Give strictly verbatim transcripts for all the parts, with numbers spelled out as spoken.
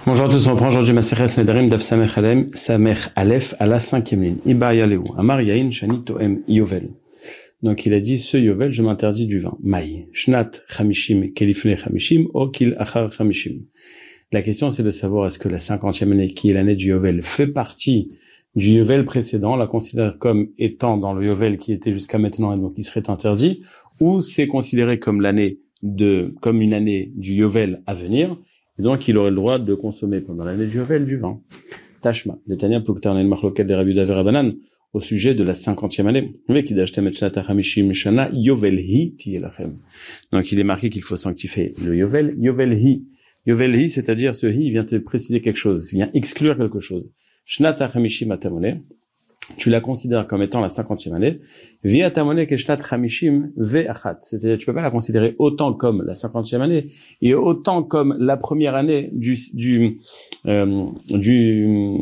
Bonjour à tous, on reprend aujourd'hui Masechet Nedarim Daf Samech Alem, Samech Aleph à la cinquième ligne. Iba Yaleu, Amar Yain Shani Toem Yovel. Donc il a dit, ce Yovel, je m'interdis du vin. Maï, Shnat Chamishim Kelifne Chamishim, O Kil Achar Chamishim. La question c'est de savoir est-ce que la cinquantième année, qui est l'année du Yovel, fait partie du Yovel précédent, la considère comme étant dans le Yovel qui était jusqu'à maintenant et donc il serait interdit, ou c'est considéré comme l'année de, comme une année du Yovel à venir, et donc il aurait le droit de consommer pendant l'année du Yovel du vin. Tashma, l'Etania Pluktar Nen Marloket de Rabbi David Rabbanan, au sujet de la cinquantième année. Donc il est marqué qu'il faut sanctifier le Yovel, Yovel Hi. Yovel Hi, c'est-à-dire ce Hi, il vient te préciser quelque chose, il vient exclure quelque chose. Shnat HaChamishim Atamone, tu la considères comme étant la cinquantième année, via Atamone que Shnat HaChamishim Ve'achat, c'est-à-dire tu peux pas la considérer autant comme la cinquantième année et autant comme la première année du du euh, du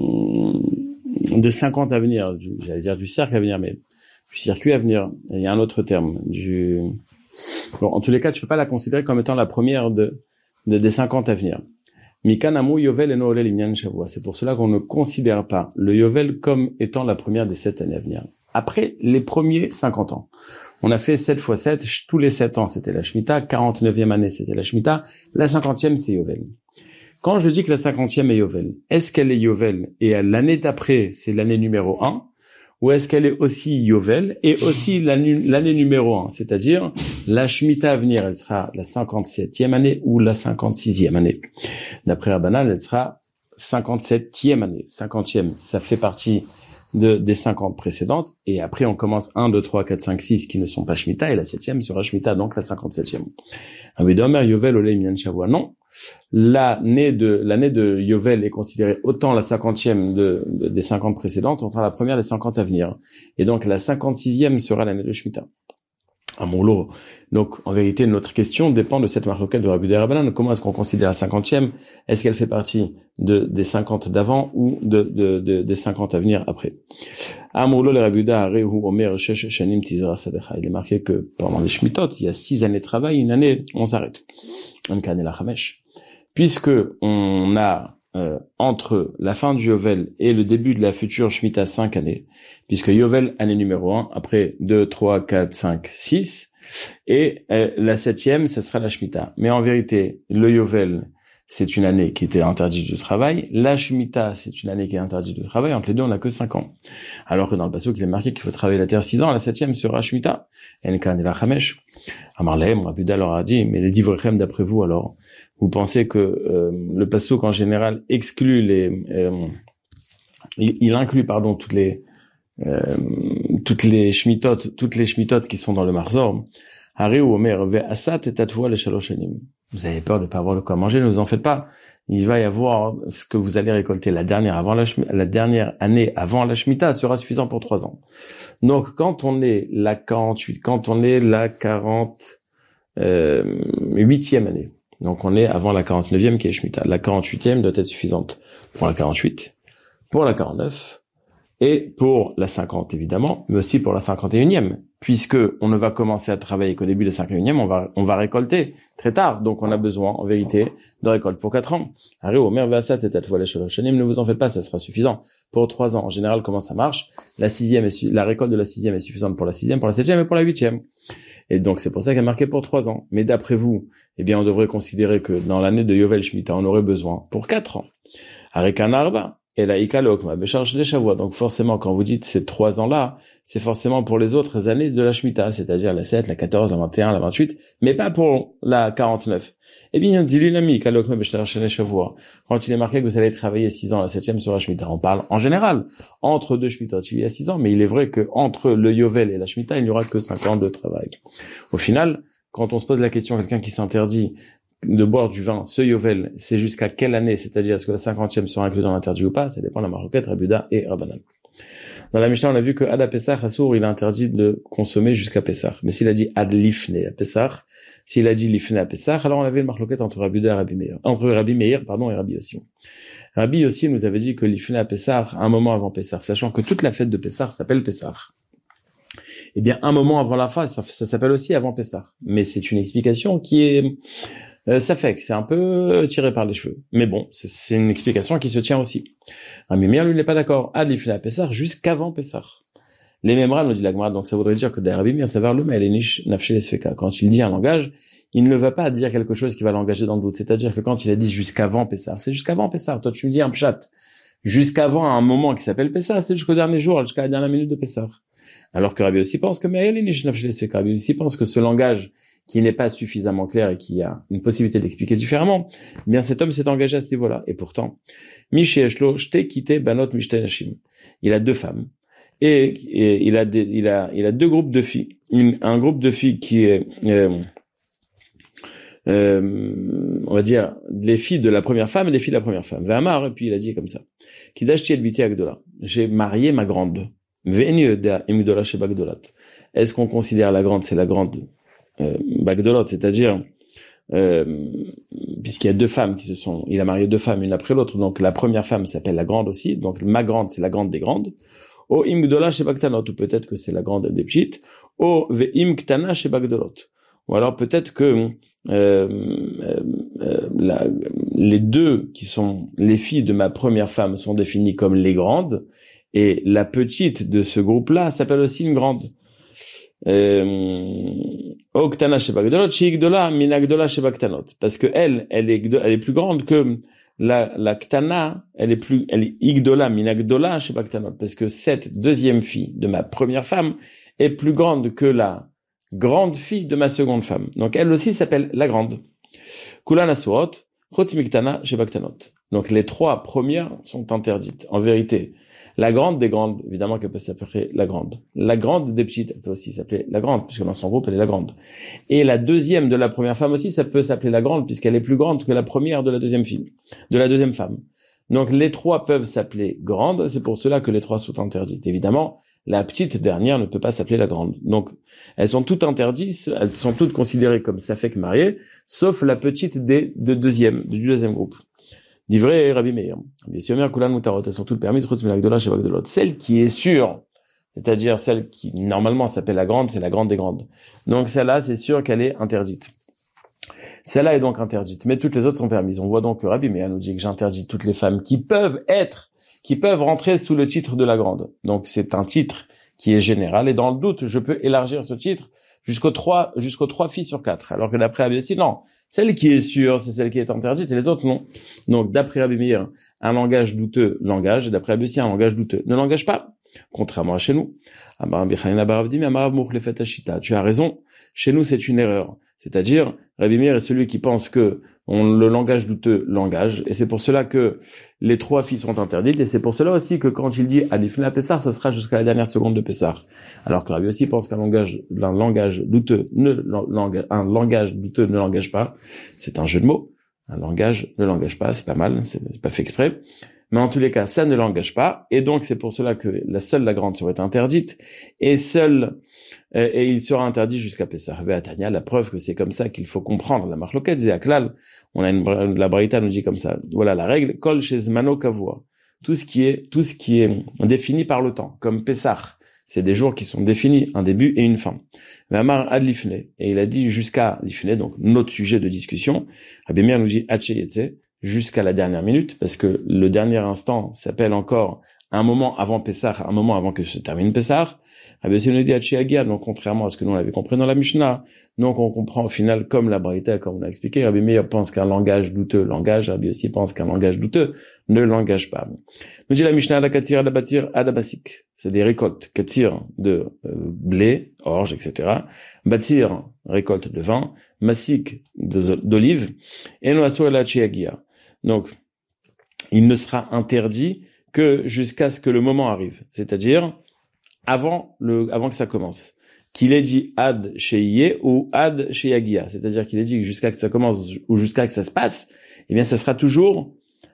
de cinquante à venir, du, j'allais dire du cercle à venir, mais du circuit à venir. Et il y a un autre terme, du bon, en tous les cas, tu peux pas la considérer comme étant la première de, de des cinquante à venir. Mikanamu Yovel eno olel inyan shavua. C'est pour cela qu'on ne considère pas le Yovel comme étant la première des sept années à venir. Après les premiers cinquante ans, on a fait sept fois sept, tous les sept ans c'était la Shemitah, quarante-neuvième année c'était la Shemitah, la cinquantième c'est Yovel. Quand je dis que la cinquantième est Yovel, est-ce qu'elle est Yovel et l'année d'après c'est l'année numéro un, ou est-ce qu'elle est aussi Yovel et aussi l'année, l'année numéro un, c'est-à-dire la Shemitah à venir, elle sera la cinquante-septième année ou la cinquante-sixième année. D'après Rabbanan, elle sera cinquante-septième année. cinquantième, ça fait partie de, des cinquante précédentes, et après on commence un, deux, trois, quatre, cinq, six qui ne sont pas Shemitah, et la septième sera Shemitah, donc la cinquante-septième. Avidomer Yovel Olei Minyan Shavua. Non. L'année de, l'année de Yovel est considérée autant la cinquantième de, de, des cinquante précédentes, autant la première des cinquante à venir. Et donc la cinquante-sixième sera l'année de Shemitah. À mon lot. Donc, en vérité, notre question dépend de cette marloquette de Rabbi Rabbanan. Comment est-ce qu'on considère la cinquantième? Est-ce qu'elle fait partie de, des cinquante d'avant ou de, de, de, des cinquante à venir après? À mon lot, le Rabbi Rehu Omer Shesh Shanim Tizra Sadecha. Il est marqué que pendant les Shmitot, il y a six années de travail, une année, on s'arrête. Un kané la Chamesh. Puisque on a, Euh, entre la fin du Yovel et le début de la future Shemitah, cinq années, puisque Yovel, année numéro un, après deux, trois, quatre, cinq, six, et euh, la septième, ce sera la Shemitah. Mais en vérité, le Yovel, c'est une année qui était interdite de travail, la Shemitah, c'est une année qui est interdite de travail, entre les deux, on n'a que cinq ans. Alors que dans le passage, il est marqué qu'il faut travailler la terre six ans, la septième sera Shemitah. Enkan et la Chamesh. Amarlehem, Rabuda leur a dit, mais les Divrichem, d'après vous, alors, vous pensez que euh, le passouk en général exclut les, euh, il, il inclut pardon toutes les euh, toutes les shmitot, toutes les shmitot qui sont dans le marzor. Haré ou Omer ve'asat et tatvoa les shalosh shanim. Vous avez peur de pas avoir de quoi manger, ne vous en faites pas. Il va y avoir ce que vous allez récolter la dernière avant la la dernière année avant la shmita sera suffisant pour trois ans. Donc quand on est la quarante-huit, quand on est la quarante-huitième année. Donc on est avant la quarante-neuvième qui est Shemitah. La quarante-huitième doit être suffisante pour la quarante-huit, pour la quarante-neuf et pour la cinquante évidemment, mais aussi pour la cinquante et unième, puisque on ne va commencer à travailler qu'au début de la cinquante et unième, on va on va récolter très tard, donc on a besoin en vérité de récolte pour quatre ans. Ne vous en faites pas, ça sera suffisant pour trois ans. En général, comment ça marche? La sixième est su- la récolte de la sixième est suffisante pour la sixième, pour la septième et pour la huitième. Et donc c'est pour ça qu'elle est marquée pour trois ans. Mais d'après vous, eh bien on devrait considérer que dans l'année de Yovel Shemitah, on aurait besoin pour quatre ans. Arekan Arba. Et la Ikalokma, Bécharge des Shavua. Donc forcément, quand vous dites ces trois ans-là, c'est forcément pour les autres années de la Shemitah, c'est-à-dire la sept, la quatorze, la vingt et un, la vingt-huit, mais pas pour la quarante-neuf. Eh bien, dit l'ami, Ikalokma, Bécharge des Shavua. Quand il est marqué que vous allez travailler six ans, la septième sera Shemitah. On parle en général entre deux Shemitot, il y a six ans, mais il est vrai que entre le Yovel et la Shemitah, il n'y aura que cinq ans de travail. Au final, quand on se pose la question à quelqu'un qui s'interdit de boire du vin, ce Yovel, c'est jusqu'à quelle année, c'est-à-dire est-ce que la cinquantième sera inclue dans l'interdit ou pas, ça dépend de la marloquette, Rabuda et Rabbanan. Dans la Mishnah, on a vu que Ad Pesach, Assour, il a interdit de consommer jusqu'à Pesach. Mais s'il a dit Ad Lifne à Pesach, s'il a dit Lifne à Pesach, alors on avait une marloquette entre Rabuda et Rabbi Meir, entre Rabbi Meir, pardon, et Rabbi Yossi. Rabbi Yossi nous avait dit que Lifne à Pesach, un moment avant Pesach, sachant que toute la fête de Pesach s'appelle Pesach. Eh bien, un moment avant la fin, ça, ça s'appelle aussi avant Pesach. Mais c'est une explication qui est, Euh, ça fait que c'est un peu tiré par les cheveux. Mais bon, c'est, c'est une explication qui se tient aussi. Rabbi Meir, lui, n'est pas d'accord. Ad l'ifna Pessah, jusqu'avant Pessah. Les Memra, nous dit la Gemara, donc ça voudrait dire que derrière Rabbi Meir, ça va le mais les niches nafshel esfeka. Quand il dit un langage, il ne va pas dire quelque chose qui va l'engager dans le doute. C'est-à-dire que quand il a dit jusqu'avant Pessah, c'est jusqu'avant Pessah. Toi, tu me dis un pshat. Jusqu'avant un moment qui s'appelle Pessah, c'est jusqu'au dernier jour, jusqu'à la dernière minute de Pessah. Alors que Rabbi aussi pense que mais les niches nafshel esfeka. Rabbi aussi pense que ce langage qui n'est pas suffisamment clair et qui a une possibilité de l'expliquer différemment, eh bien cet homme s'est engagé à ce niveau-là. Et pourtant, Miché Eshlo, j't'ai quitté Banot Mishte Nashim. Il a deux femmes. Et, et il a des, il a, il a deux groupes de filles. Une, un groupe de filles qui est, euh, euh, on va dire, les filles de la première femme et les filles de la première femme. Ve'amar, et puis il a dit comme ça. Kidashti el biti agdola. J'ai marié ma grande. Ve'eni da imgdola sheba gdolat. Est-ce qu'on considère la grande, c'est la grande, euh, bagdolot, c'est-à-dire, euh, puisqu'il y a deux femmes qui se sont, il a marié deux femmes une après l'autre, donc la première femme s'appelle la grande aussi, donc ma grande, c'est la grande des grandes. O imgdola sheba ktanot, ou peut-être que c'est la grande des petites. O ve'im ktana sheba gdolot. Ou alors peut-être que euh, euh, la, les deux qui sont les filles de ma première femme sont définies comme les grandes, et la petite de ce groupe-là s'appelle aussi une grande. O ktana sheba gdolot, shi gdola mina gdola sheba ktanot. Parce que elle, elle est, elle est plus grande que la, la ktana, elle est plus, elle est igdola mina gdola sheba ktanot. Parce que cette deuxième fille de ma première femme est plus grande que la grande fille de ma seconde femme. Donc elle aussi s'appelle la grande. Kulan asurot, chutz miktana sheba ktanot. Donc les trois premières sont interdites. En vérité, la grande des grandes, évidemment qu'elle peut s'appeler la grande. La grande des petites, elle peut aussi s'appeler la grande, puisque dans son groupe, elle est la grande. Et la deuxième de la première femme aussi, ça peut s'appeler la grande, puisqu'elle est plus grande que la première de la deuxième fille, de la deuxième femme. Donc les trois peuvent s'appeler grandes, c'est pour cela que les trois sont interdites. Évidemment, la petite dernière ne peut pas s'appeler la grande. Donc elles sont toutes interdites, elles sont toutes considérées comme safek mariées, sauf la petite des de deuxième, du deuxième groupe. Divrei Rabbi Meir. Bien sûr, Kulan Mutarot, elles sont toutes permises, celle qui est sûre, c'est-à-dire celle qui normalement s'appelle la grande, c'est la grande des grandes. Donc celle-là, c'est sûr qu'elle est interdite. Celle-là est donc interdite, mais toutes les autres sont permises. On voit donc que Rabbi Meir nous dit que j'interdis toutes les femmes qui peuvent être, qui peuvent rentrer sous le titre de la grande. Donc c'est un titre qui est général, et dans le doute, je peux élargir ce titre jusqu'aux trois, jusqu'aux trois filles sur quatre. Alors que d'après Rabbi Yossi, non. Celle qui est sûre, c'est celle qui est interdite, et les autres, non. Donc, d'après Rabbi Meir, un langage douteux l'engage, et d'après Rabbi Yossi, un langage douteux ne l'engage pas. Contrairement à chez nous. Tu as raison. Chez nous, c'est une erreur. C'est-à-dire, Rabbi Meir est celui qui pense que on, le langage douteux l'engage, et c'est pour cela que les trois filles sont interdites, et c'est pour cela aussi que quand il dit Alifna Pessar, ça sera jusqu'à la dernière seconde de Pessar. Alors que Rabbi aussi pense qu'un langage, un langage douteux ne, un langage douteux ne l'engage pas. C'est un jeu de mots. Un langage ne l'engage pas, c'est pas mal, c'est pas fait exprès. Mais en tous les cas, ça ne l'engage pas, et donc c'est pour cela que la seule la grande serait interdite, et seule, euh, et il sera interdit jusqu'à Pessah. Ve'atania, la preuve que c'est comme ça qu'il faut comprendre la marloquette, Zéaklal, on a une, la Braïta nous dit comme ça, voilà la règle, Kol shezmano kavua, tout ce qui est, tout ce qui est défini par le temps, comme Pessah, c'est des jours qui sont définis, un début et une fin. Ve'amar ad lifne, et il a dit jusqu'à lifne, donc notre sujet de discussion, Rabbi Meir nous dit Hatcheyetse, jusqu'à la dernière minute, parce que le dernier instant s'appelle encore un moment avant Pessah, un moment avant que se termine Pessah. Rabbi Yossi nous dit Hatcheyagir, donc contrairement à ce que nous on avait compris dans la Mishnah, donc on comprend au final comme la Braïta, comme on a expliqué, Rabbi Meir pense qu'un langage douteux l'engage, Rabbi Yossi pense qu'un langage douteux ne l'engage pas. Nous dit la Mishnah, la katsir, la batir, adabasik, c'est des récoltes, katsir de euh, blé, orge, et cetera. Batir, récolte de vin, masik d'olive, et noasso et la Hatcheyagir. Donc, il ne sera interdit que jusqu'à ce que le moment arrive, c'est-à-dire avant le, avant que ça commence. Qu'il ait dit ad sheyye ou ad sheyagia, c'est-à-dire qu'il ait dit jusqu'à que ça commence ou jusqu'à que ça se passe, eh bien, ça sera toujours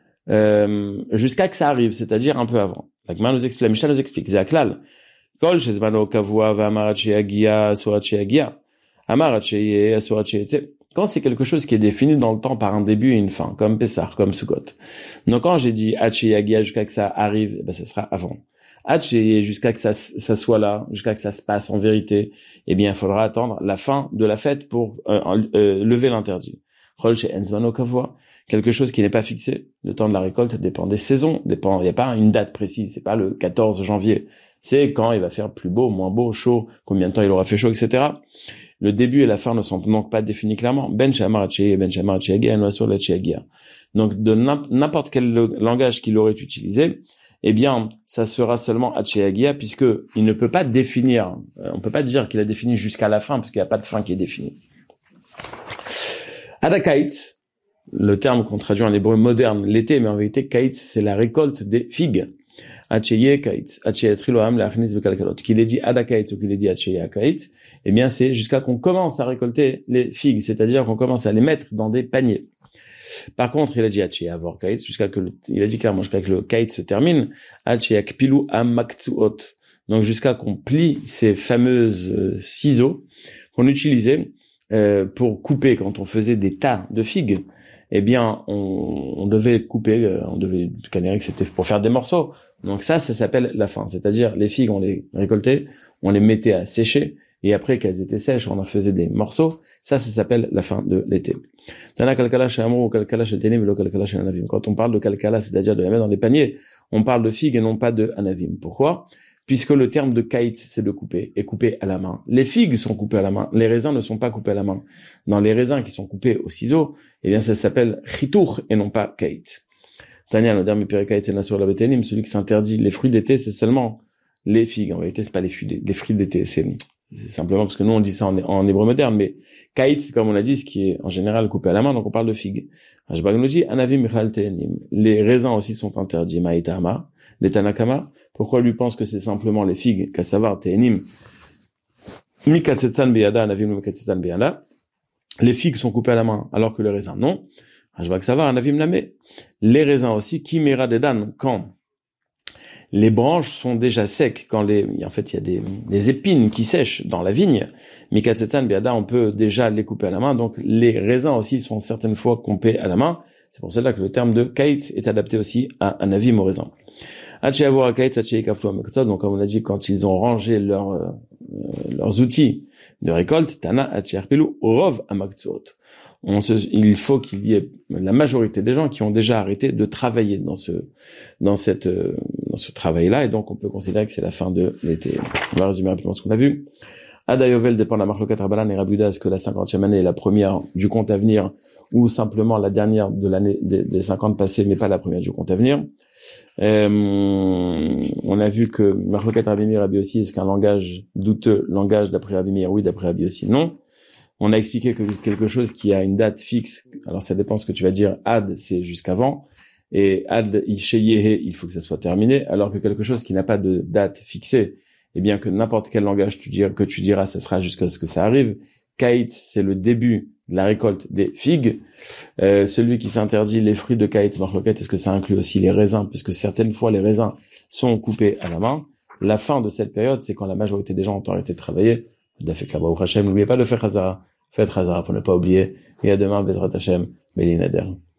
euh, jusqu'à que ça arrive, c'est-à-dire un peu avant. La Gemara nous explique, la Mishnah nous explique, Zéaklal, kol shezmano kavua v'amar sheyagia surat sheyagia, amar sheyye surat sheyetse. Quand c'est quelque chose qui est défini dans le temps par un début et une fin, comme Pessah, comme Sukkot. Donc quand j'ai dit Hatcheyagia jusqu'à que ça arrive, eh ben ça sera avant. Hatcheye jusqu'à que ça, ça soit là, jusqu'à que ça se passe en vérité, eh bien il faudra attendre la fin de la fête pour euh, euh, lever l'interdit. Chol she'en zmano kavua, quelque chose qui n'est pas fixé. Le temps de la récolte dépend des saisons, dépend, il n'y a pas une date précise, c'est pas le quatorze janvier. C'est quand il va faire plus beau, moins beau, chaud, combien de temps il aura fait chaud, et cetera. Le début et la fin ne sont donc pas définis clairement. Ben shamar atcheye, ben shamar atcheyagia, noasur l'atcheyagia. Donc, de n'importe quel langage qu'il aurait utilisé, eh bien, ça sera seulement atcheyagia, puisque il ne peut pas définir, on peut pas dire qu'il a défini jusqu'à la fin, parce qu'il n'y a pas de fin qui est définie. Adakait, le terme qu'on traduit en hébreu moderne, l'été, mais en vérité, kait, c'est la récolte des figues. Atcheye kait, atcheye triloam l'achnis bekalkalot. Qu'il ait dit adakait ou qu'il ait dit atcheye kait, eh bien, c'est jusqu'à qu'on commence à récolter les figues, c'est-à-dire qu'on commence à les mettre dans des paniers. Par contre, il a dit atcheye avor kait, jusqu'à que le, il a dit clairement jusqu'à que le kait se termine, atcheye kpilu amaktuot. Donc, jusqu'à qu'on plie ces fameuses euh, ciseaux qu'on utilisait euh, pour couper quand on faisait des tas de figues. Eh bien, on, on devait couper, euh, on devait canner que c'était pour faire des morceaux. Donc ça, ça s'appelle la fin. C'est-à-dire, les figues, on les récoltait, on les mettait à sécher, et après qu'elles étaient sèches, on en faisait des morceaux. Ça, ça s'appelle la fin de l'été. Quand on parle de kalkala, c'est-à-dire de la mettre dans les paniers, on parle de figues et non pas de anavim. Pourquoi? Puisque le terme de kait, c'est de couper, et couper à la main. Les figues sont coupées à la main, les raisins ne sont pas coupés à la main. Dans les raisins qui sont coupés au ciseau, eh bien, ça s'appelle chitour et non pas kait. Tania, le dernier périkait, c'est sur la béténim, celui qui s'interdit les fruits d'été, c'est seulement les figues. En réalité, c'est pas les fruits, les fruits d'été, c'est, c'est simplement parce que nous, on dit ça en, en hébreu moderne, mais kait, c'est comme on l'a dit, ce qui est en général coupé à la main, donc on parle de figues. Les raisins aussi sont interdits, maïtama, les tanakama. Pourquoi lui pense que c'est simplement les figues, kassavar, te'enim, mikatsetsan beyada, anavim mikatsetsan beyada. Les figues sont coupées à la main, alors que les raisins non. Kassavar, anavim lame. Les raisins aussi, kimera dedan, quand les branches sont déjà secs, quand les, en fait, il y a des, des épines qui sèchent dans la vigne. Mikatsetsan beyada, on peut déjà les couper à la main, donc les raisins aussi sont certaines fois coupés à la main. C'est pour cela que le terme de kait est adapté aussi à anavim au raisin. Donc, comme on a dit, quand ils ont rangé leurs, euh, leurs outils de récolte, on se, il faut qu'il y ait la majorité des gens qui ont déjà arrêté de travailler dans ce, dans cette, dans ce travail-là, et donc on peut considérer que c'est la fin de l'été. On va résumer rapidement ce qu'on a vu. Ada Yovel dépend de la Marlokat Rabbanan et Rabbi Yuda, est-ce que la cinquantième année est la première du compte à venir, ou simplement la dernière de l'année des, des cinquante passées, mais pas la première du compte à venir. Euh, on a vu que Marlokat Rabbi Meir, Rabbi aussi, est-ce qu'un langage douteux, langage d'après Rabbi Meir, oui, d'après Rabbi aussi, non. On a expliqué que quelque chose qui a une date fixe, alors ça dépend ce que tu vas dire, ad, c'est jusqu'avant, et ad isheyehe, il faut que ça soit terminé, alors que quelque chose qui n'a pas de date fixée, et bien que n'importe quel langage tu diras, que tu diras, ça sera jusqu'à ce que ça arrive. Kait, c'est le début de la récolte des figues. Euh, celui qui s'interdit les fruits de kait, marloquette, est-ce que ça inclut aussi les raisins, puisque certaines fois les raisins sont coupés à la main. La fin de cette période, c'est quand la majorité des gens ont arrêté de travailler. N'oubliez pas de faire Chazara. Faites Chazara pour ne pas oublier. Et à demain, Bezrat Hashem, Beli Nader.